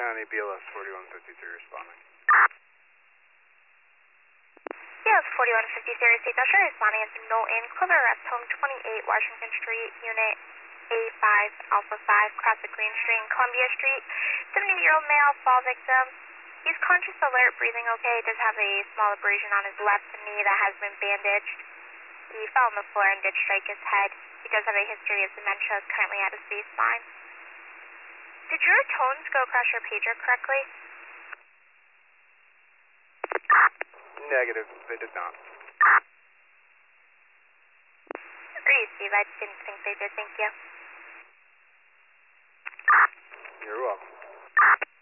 County, BLS 4153 responding. BLS 4153 State Usher responding as Knowlton, Clover Arrest Home 28 Washington Street, Unit A5 Alpha 5, cross the Green Street and Columbia Street. 70-year-old male, fall victim. He's conscious, alert, breathing okay. Does have a small abrasion on his left knee that has been bandaged. He fell on the floor and did strike his head. He does have a history of dementia, currently at his baseline. Did your tones go across your pager correctly? Negative, they did not. Great, Steve. I didn't think they did. Thank you. You're welcome.